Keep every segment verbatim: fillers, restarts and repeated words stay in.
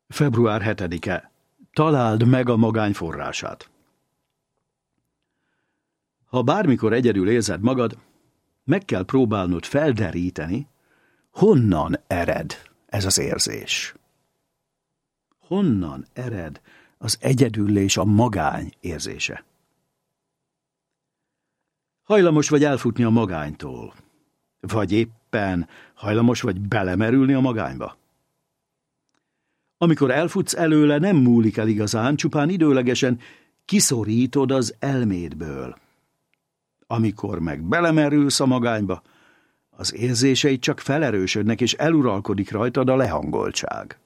február hetedike. Találd meg a magány forrását. Ha bármikor egyedül érzed magad, meg kell próbálnod felderíteni, honnan ered ez az érzés. Honnan ered az egyedüllés, a magány érzése. Hajlamos vagy elfutni a magánytól, vagy éppen hajlamos vagy belemerülni a magányba. Amikor elfutsz előle, nem múlik el igazán, csupán időlegesen kiszorítod az elmédből. Amikor meg belemerülsz a magányba, az érzéseid csak felerősödnek, és eluralkodik rajtad a lehangoltság.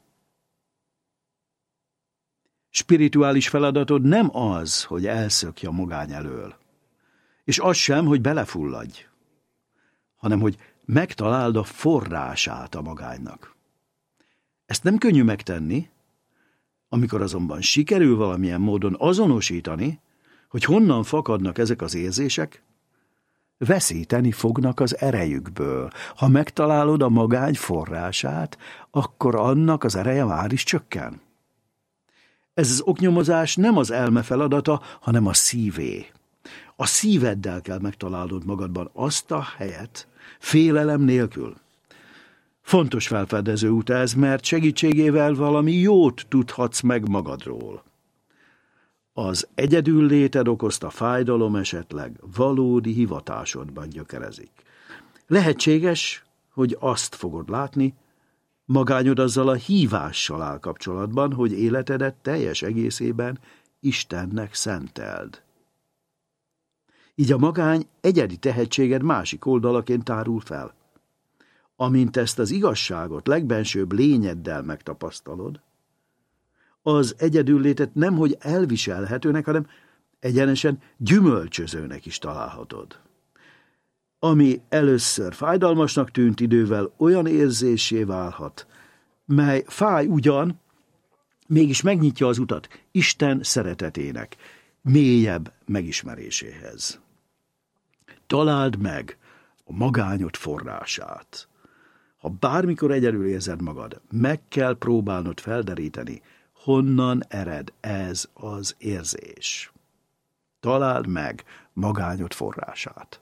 Spirituális feladatod nem az, hogy elszökj a magány elől, és az sem, hogy belefulladj, hanem hogy megtaláld a forrását a magánynak. Ezt nem könnyű megtenni, amikor azonban sikerül valamilyen módon azonosítani, hogy honnan fakadnak ezek az érzések, veszíteni fognak az erejükből. Ha megtalálod a magány forrását, akkor annak az ereje már is csökken. Ez az oknyomozás nem az elme feladata, hanem a szívé. A szíveddel kell megtalálnod magadban azt a helyet, félelem nélkül. Fontos felfedező út ez, mert segítségével valami jót tudhatsz meg magadról. Az egyedül léted okozta fájdalom esetleg valódi hivatásodban gyökerezik. Lehetséges, hogy azt fogod látni, magányod azzal a hívással áll kapcsolatban, hogy életedet teljes egészében Istennek szenteld. Így a magány egyedi tehetséged másik oldalaként tárul fel. Amint ezt az igazságot legbensőbb lényeddel megtapasztalod, az egyedüllétet nemhogy elviselhetőnek, hanem egyenesen gyümölcsözőnek is találhatod. Ami először fájdalmasnak tűnt, idővel olyan érzésé válhat, mely fáj ugyan, mégis megnyitja az utat Isten szeretetének, mélyebb megismeréséhez. Találd meg a magányod forrását. Ha bármikor egyedül érzed magad, meg kell próbálnod felderíteni, honnan ered ez az érzés. Találd meg magányod forrását.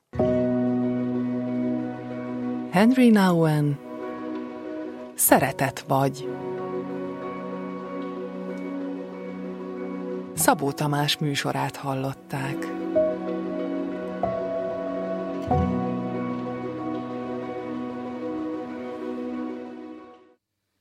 Henry Nouwen, Szeretet vagy. Szabó Tamás műsorát hallották.